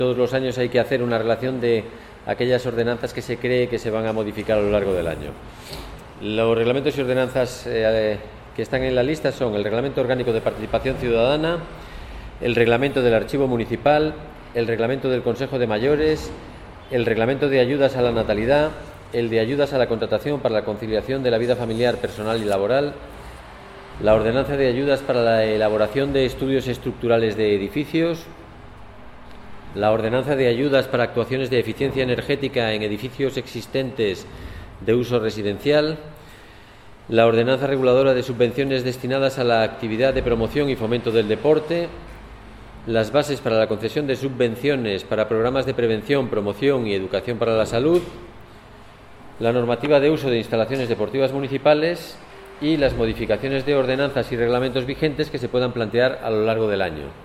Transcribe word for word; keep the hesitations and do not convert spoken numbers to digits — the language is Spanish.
Todos los años hay que hacer una relación de aquellas ordenanzas que se cree que se van a modificar a lo largo del año. Los reglamentos y ordenanzas eh, que están en la lista son el Reglamento Orgánico de Participación Ciudadana, el Reglamento del Archivo Municipal, el Reglamento del Consejo de Mayores, el Reglamento de Ayudas a la Natalidad, el de Ayudas a la Contratación para la Conciliación de la Vida Familiar, Personal y Laboral, la Ordenanza de Ayudas para la elaboración de estudios estructurales de edificios, la Ordenanza de Ayudas para actuaciones de eficiencia energética en edificios existentes de uso residencial, la Ordenanza reguladora de subvenciones destinadas a la actividad de promoción y fomento del deporte, las bases para la concesión de subvenciones para programas de prevención, promoción y educación para la salud, la normativa de uso de instalaciones deportivas municipales y las modificaciones de ordenanzas y reglamentos vigentes que se puedan plantear a lo largo del año.